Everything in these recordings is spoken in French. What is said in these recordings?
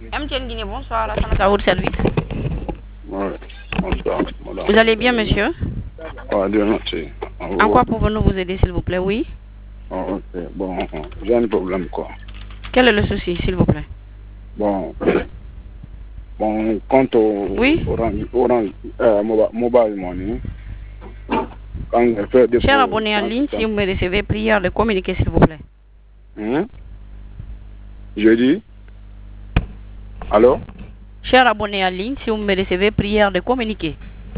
MTN Guinée, bonsoir, à votre service. Ouais, bonsoir, madame. Vous allez bien, monsieur? Ouais, Dieu merci. En quoi pouvons-nous vous aider, s'il vous plaît? Oui. Oh, ok, bon, j'ai un problème, quoi. Quel est le souci, s'il vous plaît? Bon, quant au Oui. Orange Mobile Money, quand je fais des... Cher abonné en ligne, si vous me recevez, prière de communiquer, s'il vous plaît. Je dis? Allô? Cher abonné en ligne, si vous me recevez, prière de communiquer.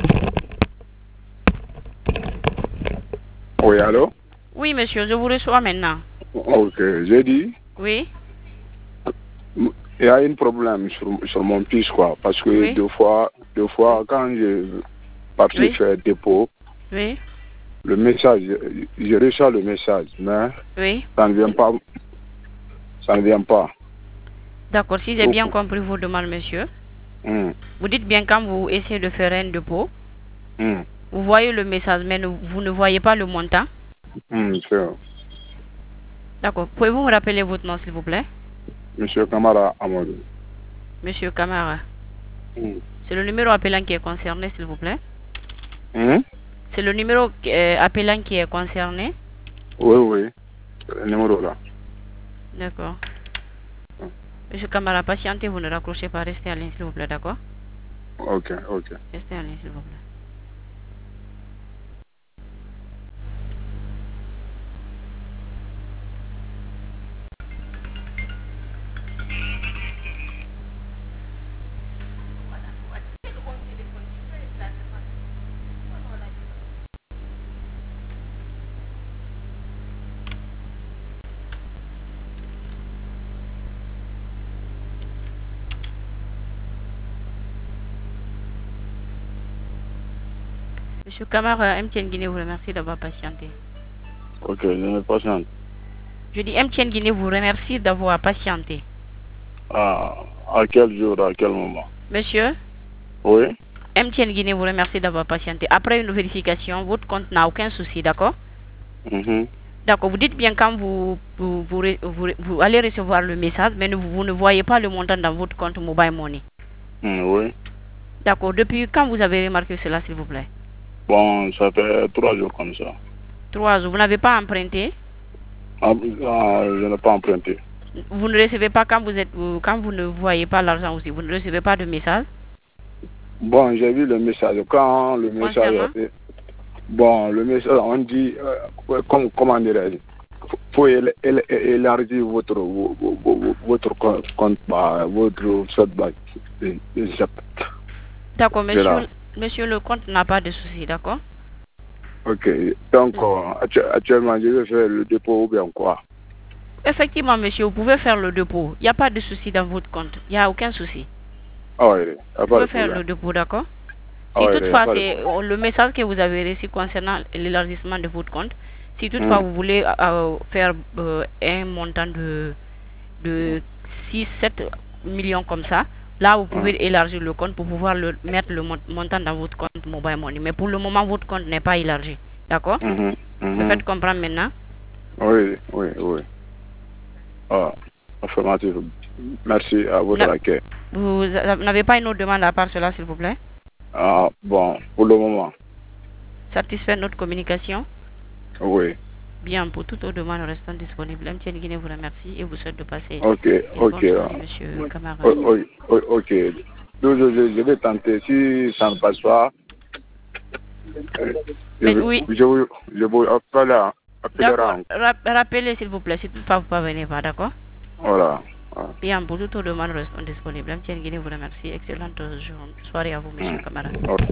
Oui, allô? Oui, monsieur, je vous reçois maintenant. Ok, j'ai dit? Oui. Il y a un problème sur mon fils, quoi, parce que Oui. deux fois, quand je parti Oui. faire dépôt, Oui. le message, je reçois le message, mais Oui. ça ne vient pas. Ça ne vient pas. D'accord, si j'ai bien compris vos demandes, monsieur, vous dites bien quand vous essayez de faire un dépôt, vous voyez le message, mais vous ne voyez pas le montant. D'accord. Pouvez-vous me rappeler votre nom, s'il vous plaît? Monsieur Kamara Amadou. Monsieur Kamara. C'est le numéro appelant qui est concerné, s'il vous plaît? C'est le numéro appelant qui est concerné? Oui, le numéro là. D'accord. Monsieur Kamara, patientez, vous ne raccrochez pas, restez en ligne, s'il vous plaît, d'accord? Ok. Restez en ligne, s'il vous plaît. Monsieur Kamara, MTN Guinée vous remercie d'avoir patienté. Ok, je me patiente. Je dis MTN Guinée vous remercie d'avoir patienté. À quel jour, à quel moment? Monsieur? Oui. MTN Guinée vous remercie d'avoir patienté. Après une vérification, votre compte n'a aucun souci, d'accord? D'accord, vous dites bien quand vous allez recevoir le message, mais vous ne voyez pas le montant dans votre compte Mobile Money. Oui. D'accord, depuis quand vous avez remarqué cela, s'il vous plaît? Bon, ça fait 3 jours comme ça. 3 jours, vous n'avez pas emprunté? Je n'ai pas emprunté. Vous ne recevez pas quand vous ne voyez pas l'argent aussi, vous ne recevez pas de message? Bon, j'ai vu le message. Quand le message... Bon, le message, on dit, comment dirais-je, faut élargir votre compte, votre setback. D'accord, monsieur, le compte n'a pas de souci, d'accord? Ok, donc actuellement, je vais faire le dépôt ou bien quoi? Effectivement, monsieur, vous pouvez faire le dépôt. Il n'y a pas de souci dans votre compte. Il n'y a aucun souci. Ah oui, vous pouvez faire le dépôt, d'accord? Si toutefois, c'est le message que vous avez reçu concernant l'élargissement de votre compte, si toutefois vous voulez faire un montant de 6-7 millions comme ça, là vous pouvez élargir le compte pour pouvoir mettre le montant dans votre compte Mobile Money. Mais pour le moment, votre compte n'est pas élargi, d'accord? Vous faites comprendre maintenant? Oui. Ah, affirmatif. Merci à votre accueil. Vous n'avez pas une autre demande à part cela, s'il vous plaît? Ah, bon, pour le moment. Satisfait notre communication? Oui. Bien, pour toute autre demande, restons disponibles. MTN Guinée vous remercie et vous souhaite de passer. Ok. Monsieur Kamara. Ok. Je vais tenter. Si ça ne passe pas, je vous appellerai. D'accord. Rappelez, s'il vous plaît, si toutefois vous ne parvenez pas, d'accord? Voilà. Bien, pour toute autre demande, restons disponibles. MTN Guinée vous remercie. Excellente soirée à vous, monsieur Kamara.